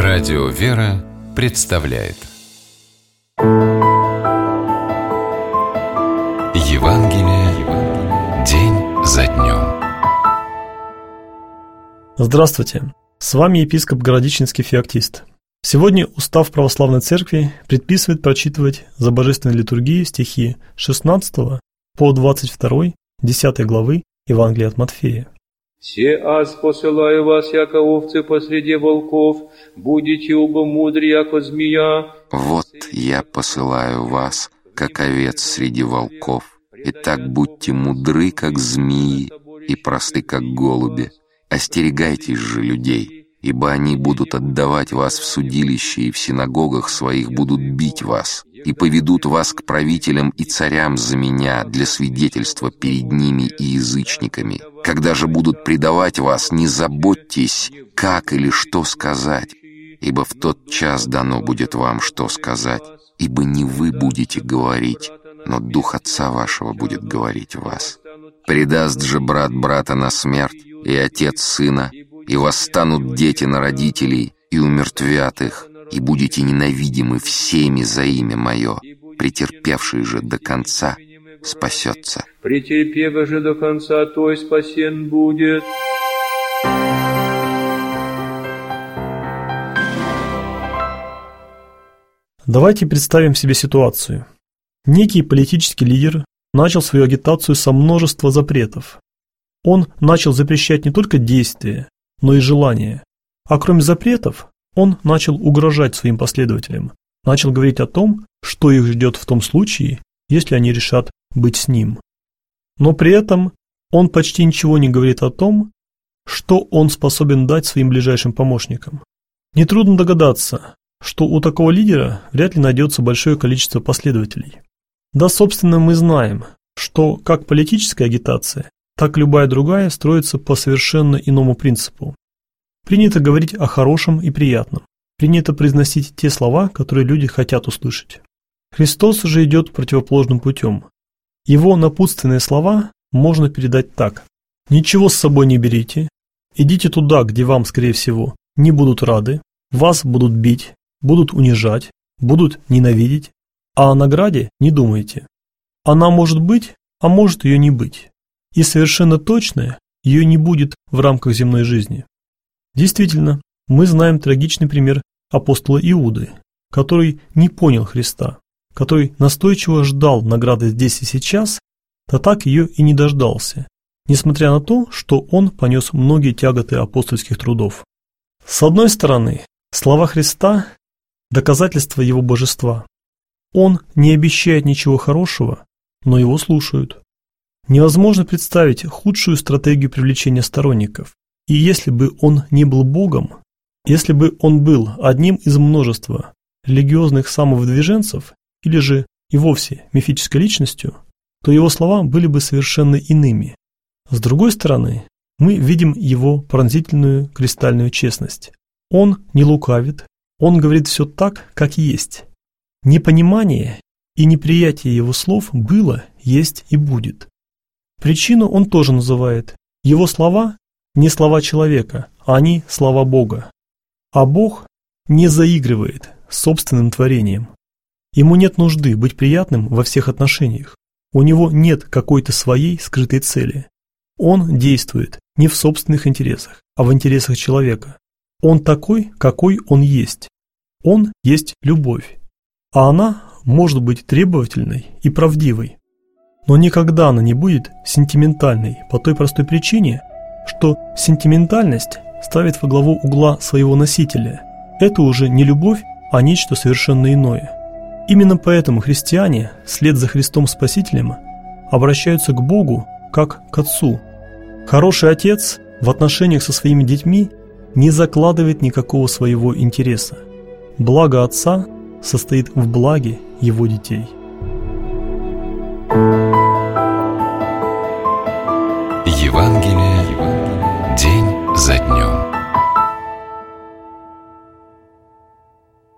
Радио «Вера» представляет Евангелие день за днем. Здравствуйте! С вами епископ Городищенский Феоктист. Сегодня Устав Православной Церкви предписывает прочитывать за Божественной литургией стихи 16 по 22 10 главы Евангелия от Матфея. «Се аз посылаю вас, яко овцы посреди волков, будете оба мудры, яко змея». «Вот я посылаю вас, как овец среди волков. Итак, будьте мудры, как змеи, и просты, как голуби. Остерегайтесь же людей, ибо они будут отдавать вас в судилище, и в синагогах своих будут бить вас, и поведут вас к правителям и царям за меня для свидетельства перед ними и язычниками. Когда же будут предавать вас, не заботьтесь, как или что сказать, ибо в тот час дано будет вам, что сказать, ибо не вы будете говорить, но Дух Отца вашего будет говорить в вас. Предаст же брат брата на смерть, и отец сына, и восстанут дети на родителей, и умертвят их, и будете ненавидимы всеми за имя Мое. Претерпевший же до конца спасется». «Претерпева же до конца, той спасен будет». Давайте представим себе ситуацию. Некий политический лидер начал свою агитацию со множества запретов. Он начал запрещать не только действия, но и желания. А кроме запретов, он начал угрожать своим последователям, начал говорить о том, что их ждет в том случае, если они решат быть с ним. Но при этом он почти ничего не говорит о том, что он способен дать своим ближайшим помощникам. Нетрудно догадаться, что у такого лидера вряд ли найдется большое количество последователей. Да, собственно, мы знаем, что как политическая агитация, так и любая другая строится по совершенно иному принципу. Принято говорить о хорошем и приятном. Принято произносить те слова, которые люди хотят услышать. Христос же идет противоположным путем. Его напутственные слова можно передать так: «Ничего с собой не берите, идите туда, где вам, скорее всего, не будут рады, вас будут бить, будут унижать, будут ненавидеть, а о награде не думайте. Она может быть, а может ее не быть. И совершенно точно ее не будет в рамках земной жизни». Действительно, мы знаем трагичный пример апостола Иуды, который не понял Христа, который настойчиво ждал награды здесь и сейчас, да так ее и не дождался, несмотря на то, что он понес многие тяготы апостольских трудов. С одной стороны, слова Христа – доказательство его божества. Он не обещает ничего хорошего, но его слушают. Невозможно представить худшую стратегию привлечения сторонников. И если бы он не был Богом, если бы он был одним из множества религиозных самовыдвиженцев или же и вовсе мифической личностью, то его слова были бы совершенно иными. С другой стороны, мы видим его пронзительную кристальную честность. Он не лукавит, он говорит все так, как есть. Непонимание и неприятие его слов было, есть и будет. Причину он тоже называет. Его слова не слова человека, а они слова Бога. А Бог не заигрывает с собственным творением. Ему нет нужды быть приятным во всех отношениях. У него нет какой-то своей скрытой цели. Он действует не в собственных интересах, а в интересах человека. Он такой, какой он есть. Он есть любовь. А она может быть требовательной и правдивой. Но никогда она не будет сентиментальной по той простой причине, что сентиментальность ставит во главу угла своего носителя. Это уже не любовь, а нечто совершенно иное. Именно поэтому христиане, вслед за Христом Спасителем, обращаются к Богу как к Отцу. Хороший отец в отношениях со своими детьми не закладывает никакого своего интереса. Благо Отца состоит в благе его детей.